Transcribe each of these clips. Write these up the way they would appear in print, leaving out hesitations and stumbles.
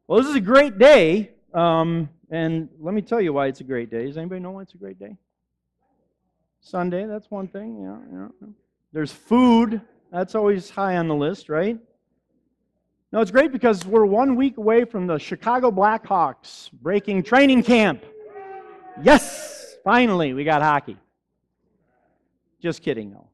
Well, this is a great day, and let me tell you why it's a great day. Does anybody know why it's a great day? Sunday, that's one thing. Yeah. There's food. That's always high on the list, right? No, it's great because we're 1 week away from the Chicago Blackhawks breaking training camp. Yes! Finally, we got hockey. Just kidding, though.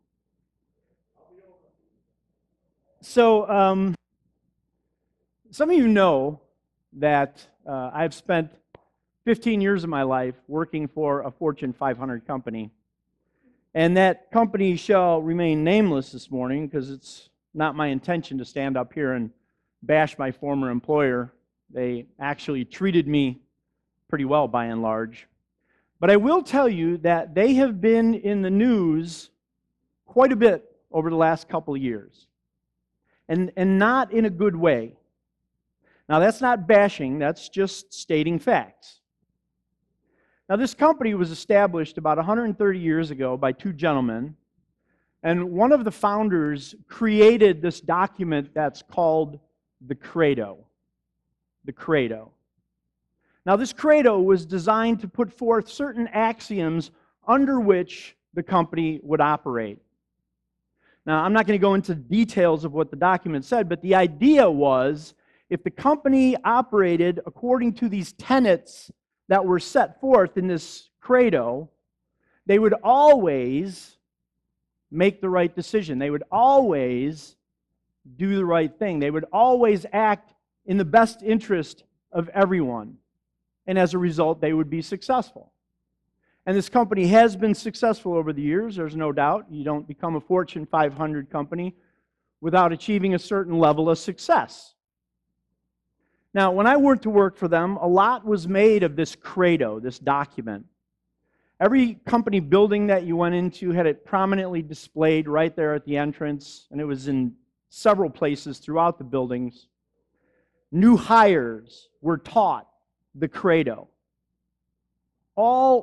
So, some of you know that I've spent 15 years of my life working for a Fortune 500 company. And that company shall remain nameless this morning because it's not my intention to stand up here and bash my former employer. They actually treated me pretty well by and large. But I will tell you that they have been in the news quite a bit over the last couple of years. And not in a good way. Now, that's not bashing, that's just stating facts. Now, this company was established about 130 years ago by two gentlemen, and one of the founders created this document that's called the Credo. The Credo. Now, this Credo was designed to put forth certain axioms under which the company would operate. Now, I'm not going to go into details of what the document said, but the idea was if the company operated according to these tenets that were set forth in this credo, they would always make the right decision. They would always do the right thing. They would always act in the best interest of everyone. And as a result, they would be successful. And this company has been successful over the years, there's no doubt. You don't become a Fortune 500 company without achieving a certain level of success. Now, when I went to work for them, a lot was made of this credo, this document. Every company building that you went into had it prominently displayed right there at the entrance, and it was in several places throughout the buildings. New hires were taught the credo. All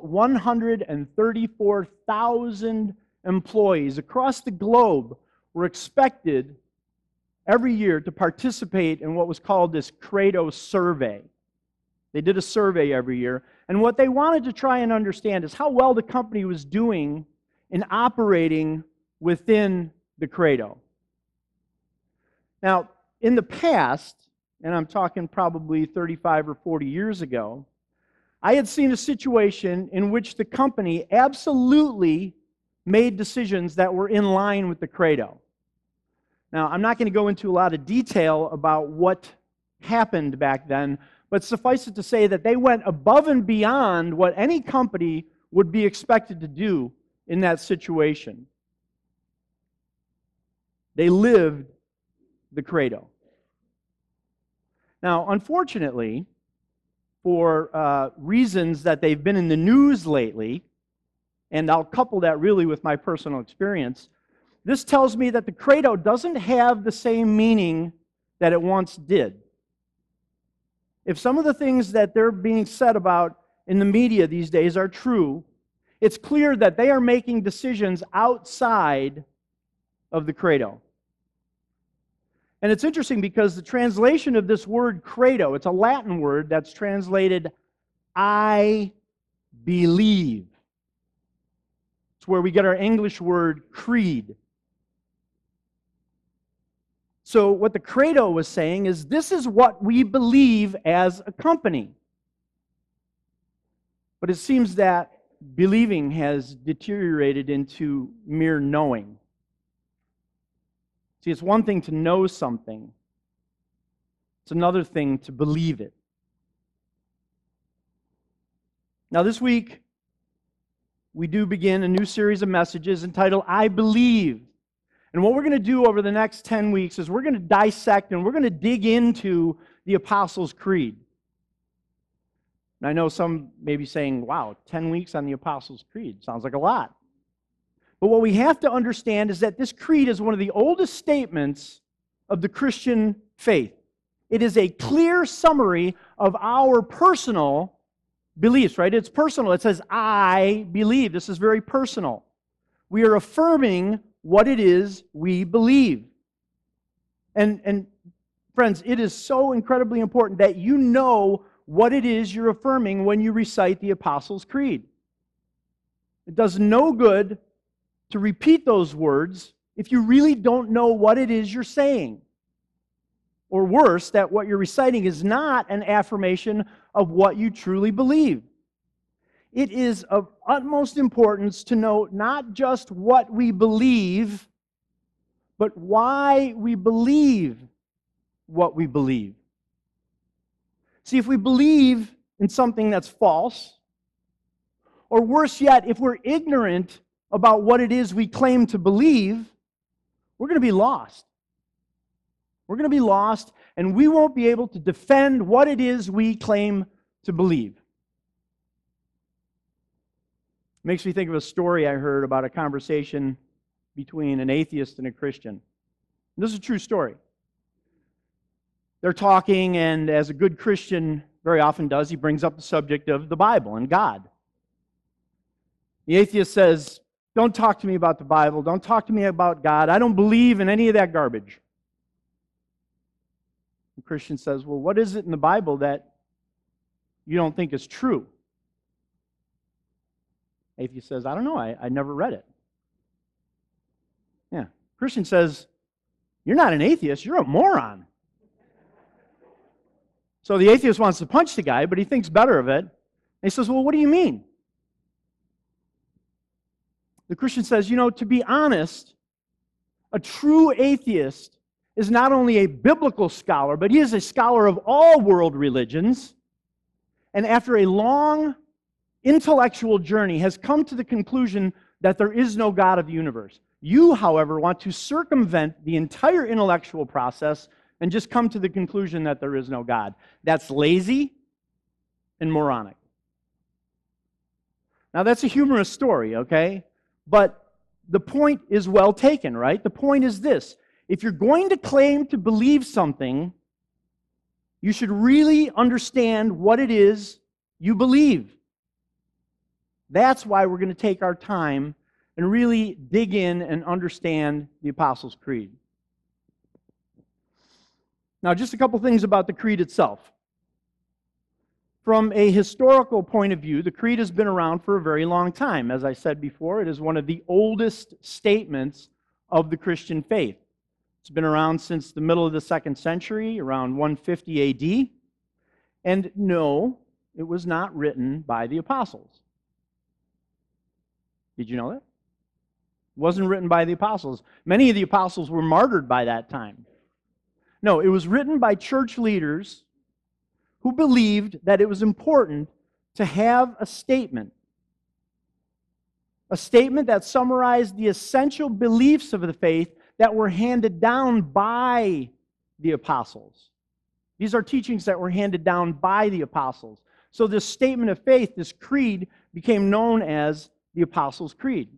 134,000 employees across the globe were expected every year to participate in what was called this Credo survey. They did a survey every year, and what they wanted to try and understand is how well the company was doing in operating within the Credo. Now, in the past, and I'm talking probably 35 or 40 years ago, I had seen a situation in which the company absolutely made decisions that were in line with the Credo. Now, I'm not going to go into a lot of detail about what happened back then, but suffice it to say that they went above and beyond what any company would be expected to do in that situation. They lived the Credo. Now, unfortunately, for reasons that they've been in the news lately, and I'll couple that really with my personal experience, this tells me that the Credo doesn't have the same meaning that it once did. If some of the things that they're being said about in the media these days are true, it's clear that they are making decisions outside of the Credo. And it's interesting because the translation of this word credo, it's a Latin word that's translated, I believe. It's where we get our English word creed. So what the credo was saying is, this is what we believe as a company. But it seems that believing has deteriorated into mere knowing. See, it's one thing to know something. It's another thing to believe it. Now, this week, we do begin a new series of messages entitled, I Believe. And what we're going to do over the next 10 weeks is we're going to dissect and we're going to dig into the Apostles' Creed. And I know some may be saying, wow, 10 weeks on the Apostles' Creed sounds like a lot. But what we have to understand is that this creed is one of the oldest statements of the Christian faith. It is a clear summary of our personal beliefs, right? It's personal. It says, I believe. This is very personal. We are affirming what it is we believe. And Friends, it is so incredibly important that you know what it is you're affirming when you recite the Apostles' Creed. It does no good to repeat those words if you really don't know what it is you're saying. Or worse, that what you're reciting is not an affirmation of what you truly believe. It is of utmost importance to know not just what we believe, but why we believe what we believe. See, if we believe in something that's false, or worse yet, if we're ignorant about what it is we claim to believe, we're going to be lost. We're going to be lost, and we won't be able to defend what it is we claim to believe. It makes me think of a story I heard about a conversation between an atheist and a Christian. And this is a true story. They're talking, and as a good Christian very often does, he brings up the subject of the Bible and God. The atheist says, "Don't talk to me about the Bible. Don't talk to me about God. I don't believe in any of that garbage." The Christian says, "Well, what is it in the Bible that you don't think is true?" Atheist says, "I don't know. I never read it." Yeah. Christian says, "You're not an atheist. You're a moron." So the atheist wants to punch the guy, but he thinks better of it. And he says, "Well, what do you mean?" The Christian says, to be honest, a true atheist is not only a biblical scholar, but he is a scholar of all world religions, and after a long intellectual journey has come to the conclusion that there is no God of the universe. You, however, want to circumvent the entire intellectual process and just come to the conclusion that there is no God. That's lazy and moronic. Now, that's a humorous story, okay? But the point is well taken, right? The point is this. If you're going to claim to believe something, you should really understand what it is you believe. That's why we're going to take our time and really dig in and understand the Apostles' Creed. Now, just a couple things about the Creed itself. From a historical point of view, the Creed has been around for a very long time. As I said before, it is one of the oldest statements of the Christian faith. It's been around since the middle of the 2nd century, around 150 A.D. And no, it was not written by the apostles. Did you know that? It wasn't written by the apostles. Many of the apostles were martyred by that time. No, it was written by church leaders who believed that it was important to have a statement that summarized the essential beliefs of the faith that were handed down by the apostles. These are teachings that were handed down by the apostles. So this statement of faith, this creed, became known as the Apostles' Creed.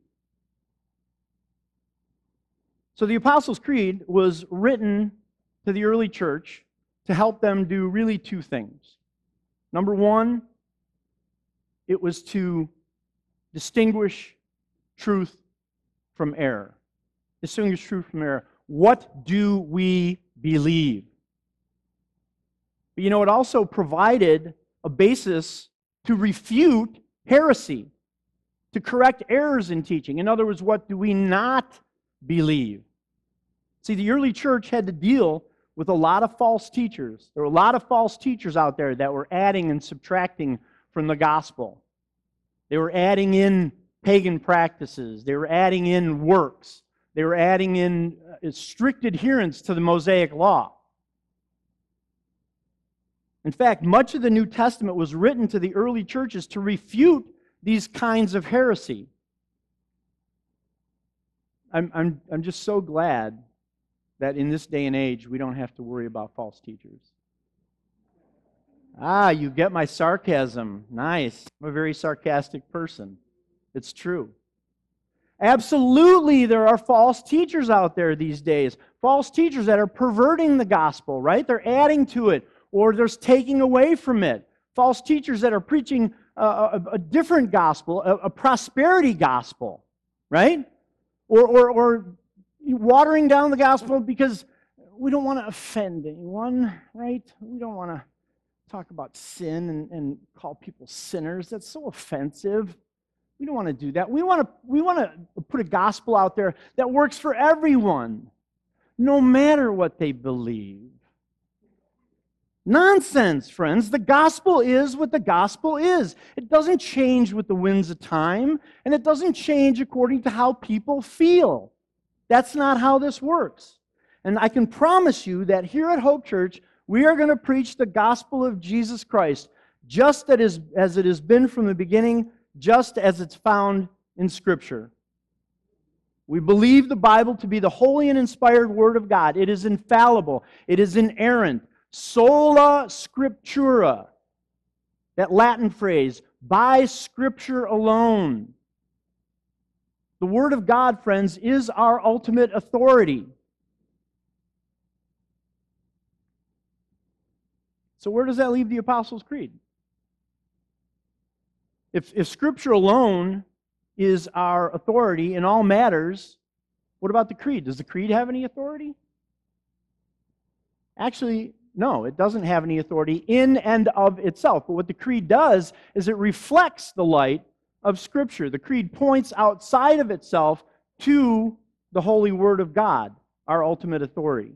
So the Apostles' Creed was written to the early church to help them do really two things. Number one, it was to distinguish truth from error. Distinguish truth from error. What do we believe? But it also provided a basis to refute heresy, to correct errors in teaching. In other words, what do we not believe? See, the early church had to deal with a lot of false teachers. There were a lot of false teachers out there that were adding and subtracting from the gospel. They were adding in pagan practices. They were adding in works. They were adding in strict adherence to the Mosaic law. In fact, much of the New Testament was written to the early churches to refute these kinds of heresy. I'm just so glad that in this day and age we don't have to worry about false teachers. You get my sarcasm. Nice. I'm a very sarcastic person. It's true. Absolutely, there are false teachers out there these days. False teachers that are perverting the gospel, right? They're adding to it, or they're taking away from it. False teachers that are preaching a different gospel, a prosperity gospel, right? Or watering down the gospel because we don't want to offend anyone, right? We don't want to talk about sin and call people sinners. That's so offensive. We don't want to do that. We want to put a gospel out there that works for everyone, no matter what they believe. Nonsense, friends. The gospel is what the gospel is. It doesn't change with the winds of time, and it doesn't change according to how people feel. That's not how this works. And I can promise you that here at Hope Church, we are going to preach the gospel of Jesus Christ, just as it has been from the beginning, just as it's found in Scripture. We believe the Bible to be the holy and inspired Word of God. It is infallible. It is inerrant. Sola Scriptura, that Latin phrase, by Scripture alone. The Word of God, friends, is our ultimate authority. So where does that leave the Apostles' Creed? If Scripture alone is our authority in all matters, what about the Creed? Does the Creed have any authority? Actually, no, it doesn't have any authority in and of itself. But what the Creed does is it reflects the light of Scripture. The Creed points outside of itself to the holy Word of God, our ultimate authority.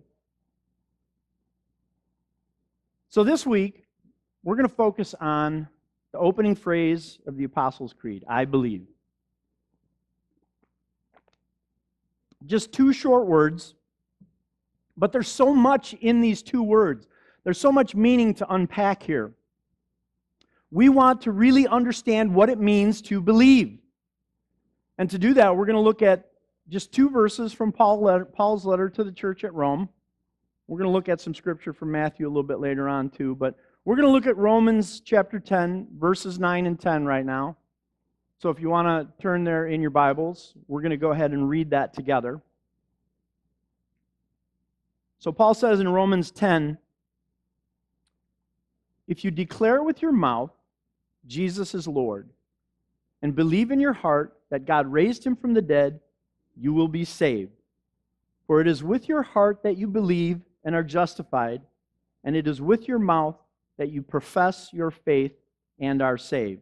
So this week, we're going to focus on the opening phrase of the Apostles' Creed, I believe. Just two short words, but there's so much in these two words. There's so much meaning to unpack here. We want to really understand what it means to believe. And to do that, we're going to look at just two verses from Paul's letter to the church at Rome. We're going to look at some scripture from Matthew a little bit later on too, but we're going to look at Romans chapter 10, verses 9 and 10 right now. So if you want to turn there in your Bibles, we're going to go ahead and read that together. So Paul says in Romans 10, if you declare with your mouth Jesus is Lord, and believe in your heart that God raised him from the dead, you will be saved. For it is with your heart that you believe and are justified, and it is with your mouth that you profess your faith and are saved.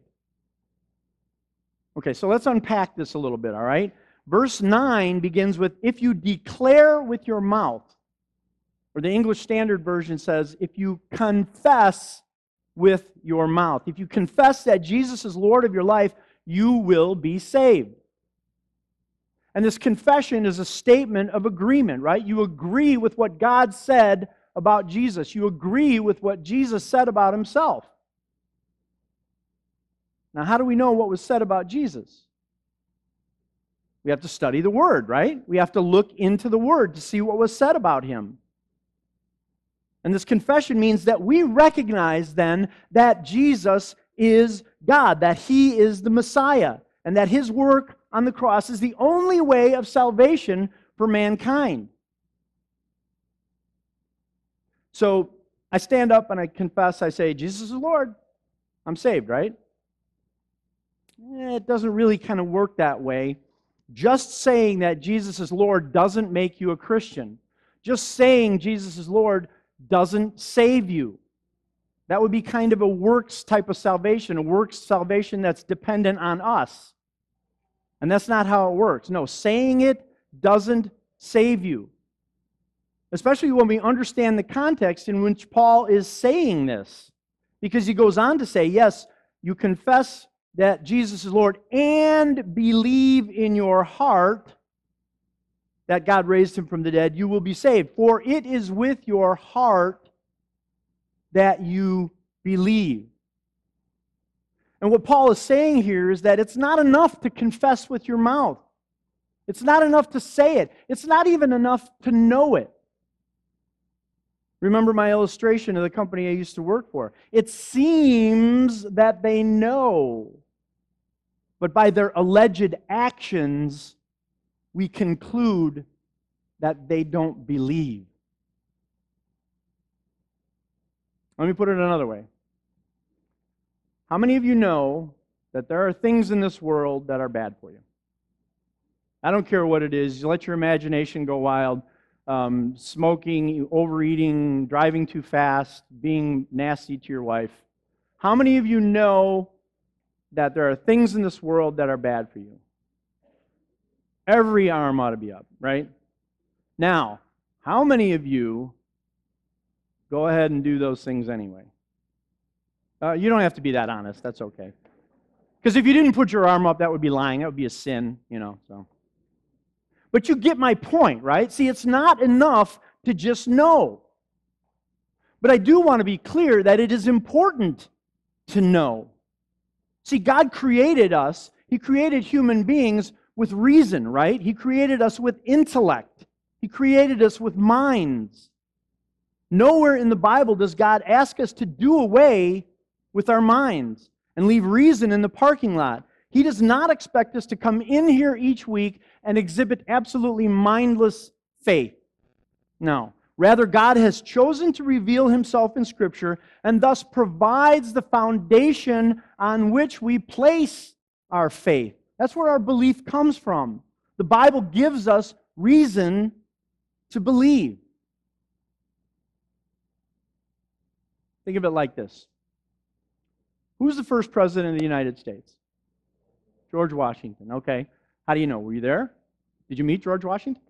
Okay, so let's unpack this a little bit, all right? Verse 9 begins with, if you declare with your mouth, or the English Standard Version says, if you confess with your mouth. If you confess that Jesus is Lord of your life, you will be saved. And this confession is a statement of agreement, right? You agree with what God said about Jesus. You agree with what Jesus said about himself. Now, how do we know what was said about Jesus? We have to study the Word, right? We have to look into the Word to see what was said about him. And this confession means that we recognize then that Jesus is God, that he is the Messiah, and that his work on the cross is the only way of salvation for mankind. So I stand up and I confess, I say, Jesus is Lord. I'm saved, right? It doesn't really kind of work that way. Just saying that Jesus is Lord doesn't make you a Christian. Just saying Jesus is Lord doesn't save you. That would be kind of a works type of salvation, a works salvation that's dependent on us. And that's not how it works. No, saying it doesn't save you. Especially when we understand the context in which Paul is saying this. Because he goes on to say, yes, you confess that Jesus is Lord and believe in your heart that God raised him from the dead, you will be saved. For it is with your heart that you believe. And what Paul is saying here is that it's not enough to confess with your mouth. It's not enough to say it. It's not even enough to know it. Remember my illustration of the company I used to work for. It seems that they know, but by their alleged actions, we conclude that they don't believe. Let me put it another way. How many of you know that there are things in this world that are bad for you? I don't care what it is. You let your imagination go wild. smoking, overeating, driving too fast, being nasty to your wife. How many of you know that there are things in this world that are bad for you? Every arm ought to be up, right? Now, how many of you go ahead and do those things anyway? You don't have to be that honest. That's okay. Because if you didn't put your arm up, that would be lying. That would be a sin, so. But you get my point, right? See, it's not enough to just know. But I do want to be clear that it is important to know. See, God created us. He created human beings with reason, right? He created us with intellect. He created us with minds. Nowhere in the Bible does God ask us to do away with our minds and leave reason in the parking lot. He does not expect us to come in here each week and exhibit absolutely mindless faith. No. Rather, God has chosen to reveal Himself in Scripture and thus provides the foundation on which we place our faith. That's where our belief comes from. The Bible gives us reason to believe. Think of it like this. Who was the first president of the United States? George Washington. Okay. How do you know? Were you there? Did you meet George Washington?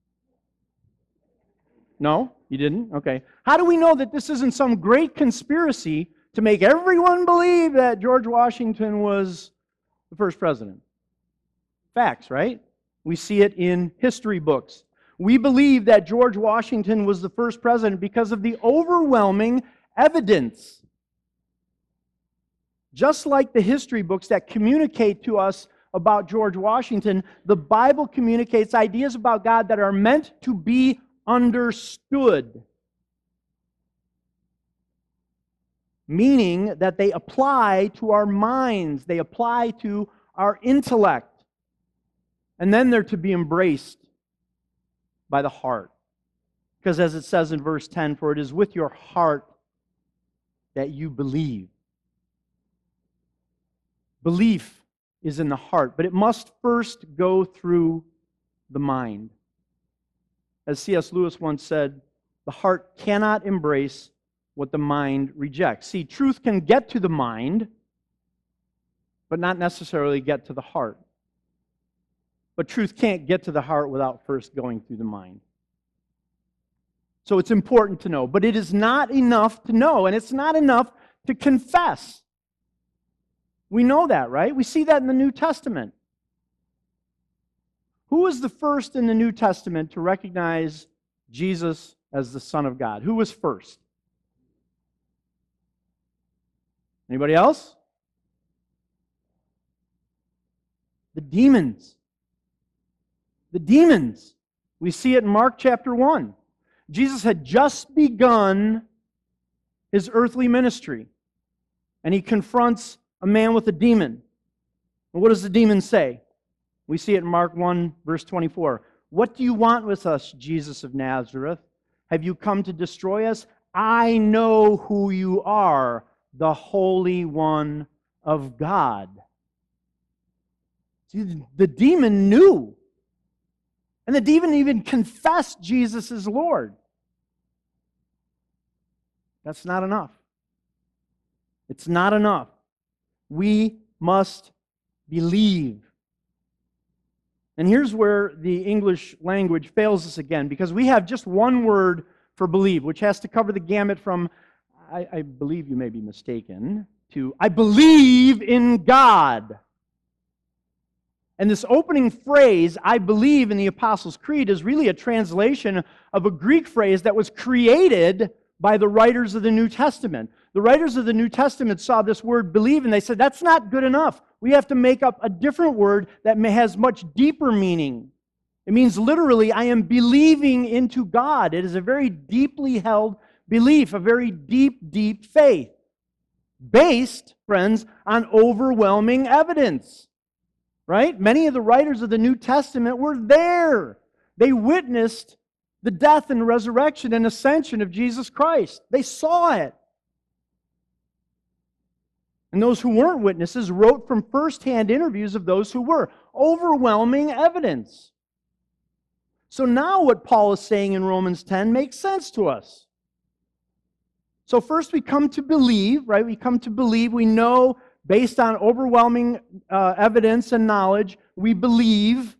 No? You didn't? Okay. How do we know that this isn't some great conspiracy to make everyone believe that George Washington was the first president? Facts, right? We see it in history books. We believe that George Washington was the first president because of the overwhelming evidence. Just like the history books that communicate to us about George Washington, the Bible communicates ideas about God that are meant to be understood. Meaning that they apply to our minds, they apply to our intellect, and then they're to be embraced by the heart. Because as it says in verse 10, for it is with your heart that you believe. Belief is in the heart, but it must first go through the mind. As C.S. Lewis once said, the heart cannot embrace what the mind rejects. See, truth can get to the mind, but not necessarily get to the heart. But truth can't get to the heart without first going through the mind. So it's important to know, but it is not enough to know, and it's not enough to confess. We know that, right? We see that in the New Testament. Who was the first in the New Testament to recognize Jesus as the Son of God? Who was first? Anybody else? The demons. The demons. We see it in Mark chapter 1. Jesus had just begun His earthly ministry, and He confronts a man with a demon. And what does the demon say? We see it in Mark 1, verse 24. What do you want with us, Jesus of Nazareth? Have you come to destroy us? I know who you are, the Holy One of God. See, the demon knew. And the demon even confessed Jesus as Lord. That's not enough. It's not enough. We must believe. And here's where the English language fails us again, because we have just one word for believe, which has to cover the gamut from, I believe you may be mistaken, to I believe in God. And this opening phrase, I believe in the Apostles' Creed, is really a translation of a Greek phrase that was created by the writers of the New Testament. The writers of the New Testament saw this word believe and they said, that's not good enough. We have to make up a different word that has much deeper meaning. It means literally, I am believing into God. It is a very deeply held belief, a very deep, deep faith. Based, friends, on overwhelming evidence. Right? Many of the writers of the New Testament were there. They witnessed the death and resurrection and ascension of Jesus Christ. They saw it. And those who weren't witnesses wrote from first-hand interviews of those who were. Overwhelming evidence. So now what Paul is saying in Romans 10 makes sense to us. So first we come to believe, right? We come to believe. We know based on overwhelming evidence and knowledge, we believe.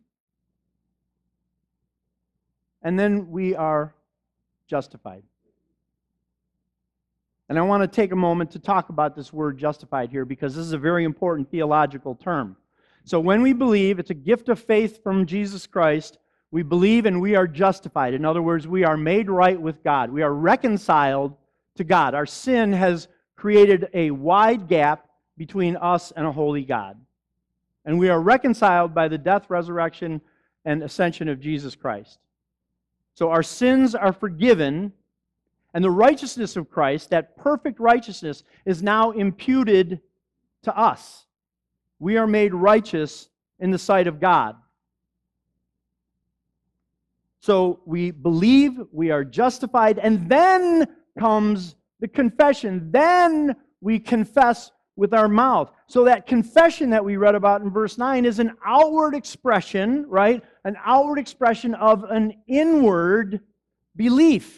And then we are justified. And I want to take a moment to talk about this word justified here because this is a very important theological term. So when we believe, it's a gift of faith from Jesus Christ. We believe and we are justified. In other words, we are made right with God. We are reconciled to God. Our sin has created a wide gap between us and a holy God. And we are reconciled by the death, resurrection, and ascension of Jesus Christ. So our sins are forgiven, and the righteousness of Christ, that perfect righteousness, is now imputed to us. We are made righteous in the sight of God. So we believe, we are justified, and then comes the confession. Then we confess with our mouth. So that confession that we read about in verse 9 is an outward expression, right? An outward expression of an inward belief.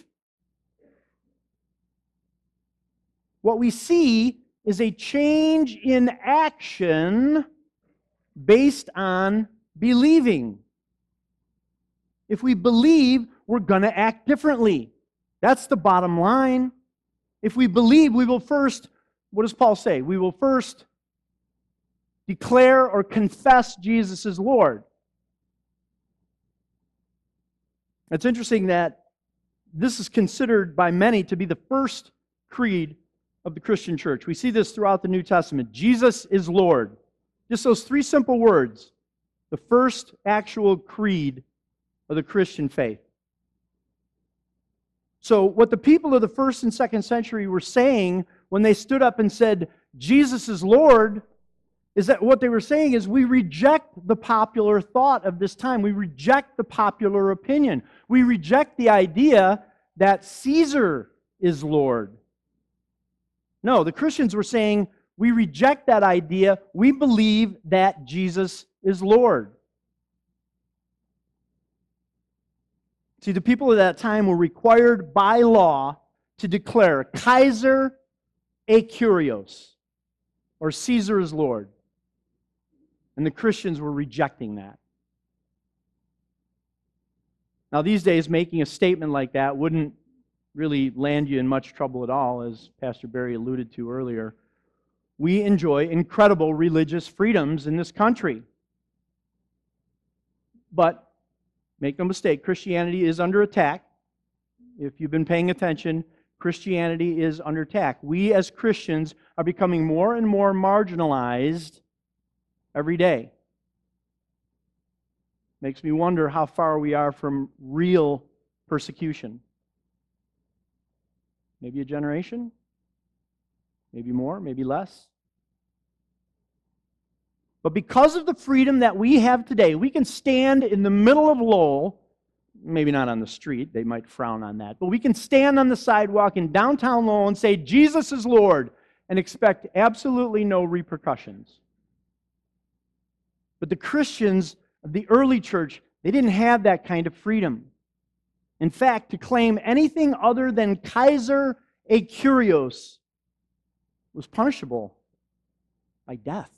What we see is a change in action based on believing. If we believe, we're going to act differently. That's the bottom line. If we believe, we will first, what does Paul say? We will first declare or confess Jesus as Lord. It's interesting that this is considered by many to be the first creed of the Christian church. We see this throughout the New Testament. Jesus is Lord. Just those three simple words. The first actual creed of the Christian faith. So what the people of the first and second century were saying when they stood up and said, Jesus is Lord, is that what they were saying is we reject the popular thought of this time. We reject the popular opinion. We reject the idea that Caesar is Lord. No, the Christians were saying we reject that idea. We believe that Jesus is Lord. See, the people of that time were required by law to declare Kaiser e Kyrios, or Caesar is Lord. And the Christians were rejecting that. Now, these days, making a statement like that wouldn't really land you in much trouble at all, as Pastor Barry alluded to earlier. We enjoy incredible religious freedoms in this country. But make no mistake, Christianity is under attack. If you've been paying attention, Christianity is under attack. We as Christians are becoming more and more marginalized every day. Makes me wonder how far we are from real persecution. Maybe a generation? Maybe more, maybe less. But because of the freedom that we have today, we can stand in the middle of Lowell, maybe not on the street, they might frown on that, but we can stand on the sidewalk in downtown Lowell and say, Jesus is Lord, and expect absolutely no repercussions. But the Christians of the early church, they didn't have that kind of freedom. In fact, to claim anything other than Kaiser e Kyrios was punishable by death.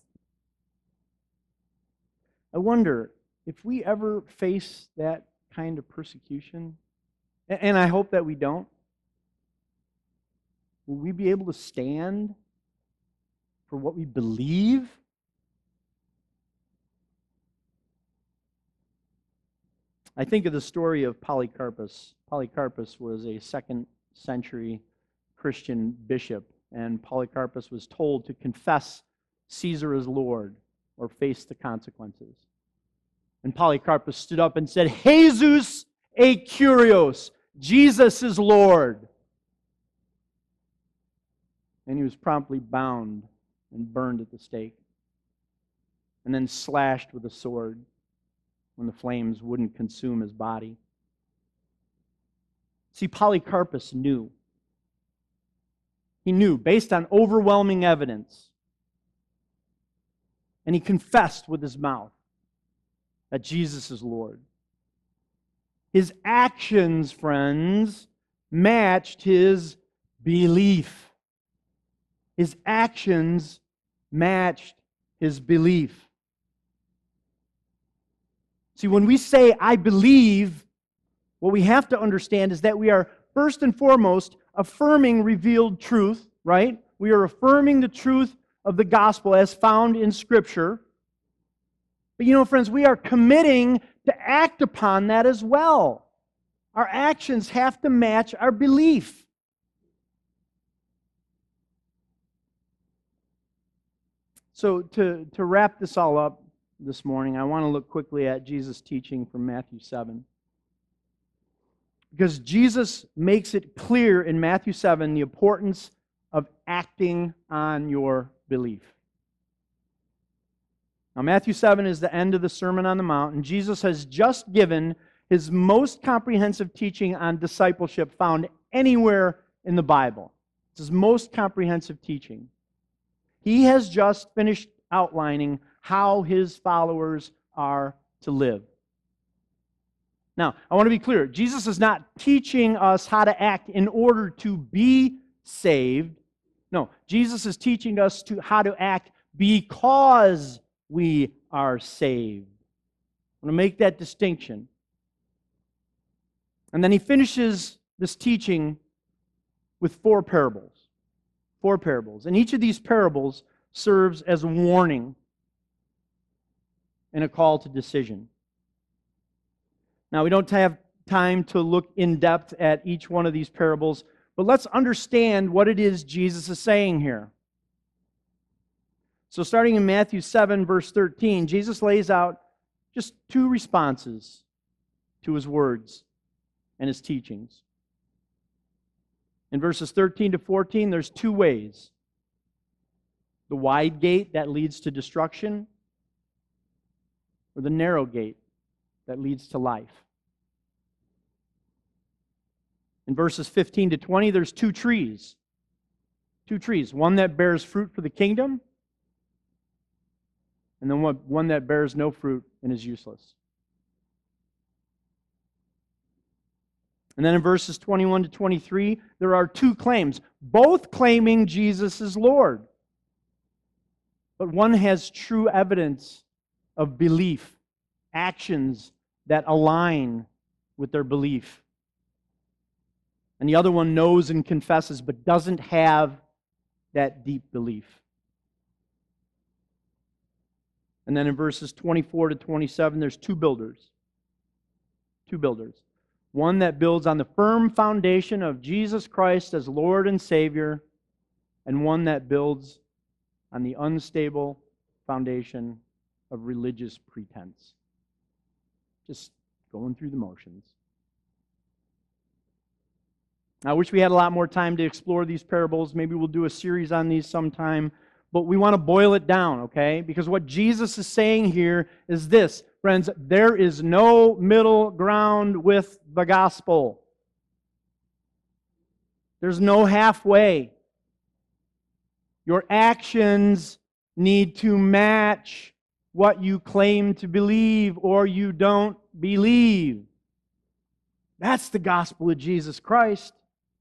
I wonder if we ever face that kind of persecution, and I hope that we don't, will we be able to stand for what we believe? I think of the story of Polycarpus. Polycarpus was a 2nd century Christian bishop, and Polycarpus was told to confess Caesar as Lord or face the consequences. And Polycarpus stood up and said, Jesus e Kyrios, Jesus is Lord. And he was promptly bound and burned at the stake, and then slashed with a sword when the flames wouldn't consume his body. See, Polycarpus knew. He knew, based on overwhelming evidence. And he confessed with his mouth that Jesus is Lord. His actions, friends, matched his belief. His actions matched his belief. See, when we say, I believe, what we have to understand is that we are first and foremost affirming revealed truth, right? We are affirming the truth of the gospel as found in Scripture. But you know, friends, we are committing to act upon that as well. Our actions have to match our belief. So to wrap this all up this morning, I want to look quickly at Jesus' teaching from Matthew 7. Because Jesus makes it clear in Matthew 7 the importance of acting on your belief. Now, Matthew 7 is the end of the Sermon on the Mount, and Jesus has just given his most comprehensive teaching on discipleship found anywhere in the Bible. It's his most comprehensive teaching. He has just finished outlining how his followers are to live. Now, I want to be clear. Jesus is not teaching us how to act in order to be saved. No, Jesus is teaching us how to act because we are saved. I want to make that distinction. And then he finishes this teaching with four parables. Four parables. And each of these parables serves as a warning and a call to decision. Now, we don't have time to look in depth at each one of these parables, but let's understand what it is Jesus is saying here. So starting in Matthew 7, verse 13, Jesus lays out just two responses to his words and his teachings. In verses 13 to 14, there's two ways. The wide gate that leads to destruction, or the narrow gate that leads to life. In verses 15 to 20, there's two trees. Two trees. One that bears fruit for the kingdom, and then one that bears no fruit and is useless. And then in verses 21 to 23, there are two claims, both claiming Jesus is Lord. But one has true evidence of belief, actions that align with their belief. And the other one knows and confesses, but doesn't have that deep belief. And then in verses 24 to 27, there's two builders. Two builders. One that builds on the firm foundation of Jesus Christ as Lord and Savior, and one that builds on the unstable foundation of religious pretense. Just going through the motions. I wish we had a lot more time to explore these parables. Maybe we'll do a series on these sometime. But we want to boil it down, okay? Because what Jesus is saying here is this, friends, there is no middle ground with the gospel. There's no halfway. Your actions need to match what you claim to believe or you don't believe. That's the gospel of Jesus Christ.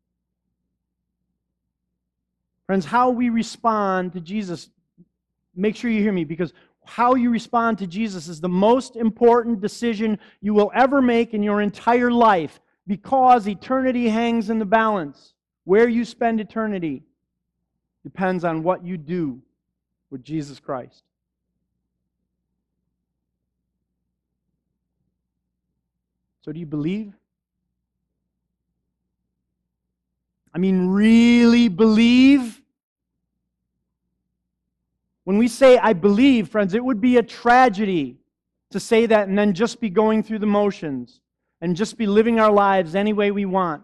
Friends, how we respond to Jesus, make sure you hear me, because how you respond to Jesus is the most important decision you will ever make in your entire life, because eternity hangs in the balance. Where you spend eternity depends on what you do with Jesus Christ. So do you believe? I mean, really believe? When we say, I believe, friends, it would be a tragedy to say that and then just be going through the motions and just be living our lives any way we want.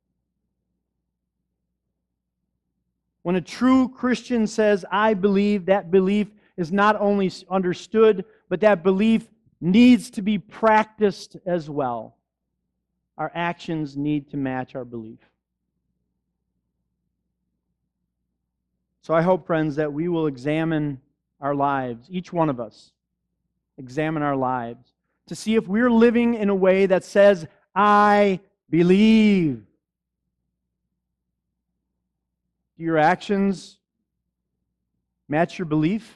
When a true Christian says, I believe, that belief is not only understood, but that belief needs to be practiced as well. Our actions need to match our belief. So I hope, friends, that we will examine our lives, each one of us, examine our lives, to see if we're living in a way that says, I believe. Do your actions match your belief?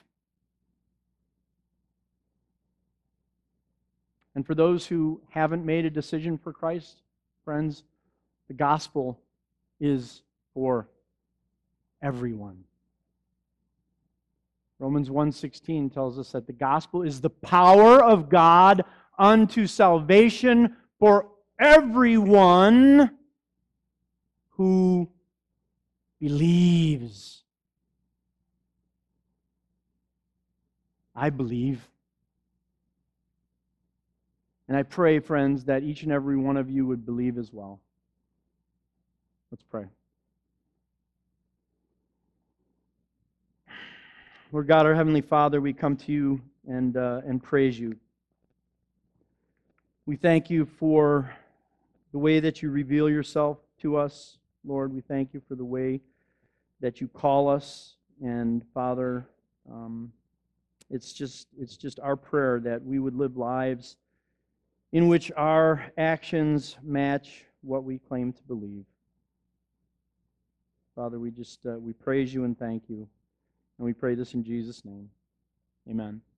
And for those who haven't made a decision for Christ, friends, the gospel is for everyone. Romans 1:16 tells us that the gospel is the power of God unto salvation for everyone who believes. I believe. And I pray, friends, that each and every one of you would believe as well. Let's pray. Lord God, our Heavenly Father, we come to you and praise you. We thank you for the way that you reveal yourself to us, Lord. We thank you for the way that you call us. And Father, it's just our prayer that we would live lives in which our actions match what we claim to believe. Father, we praise you and thank you. And we pray this in Jesus' name. Amen.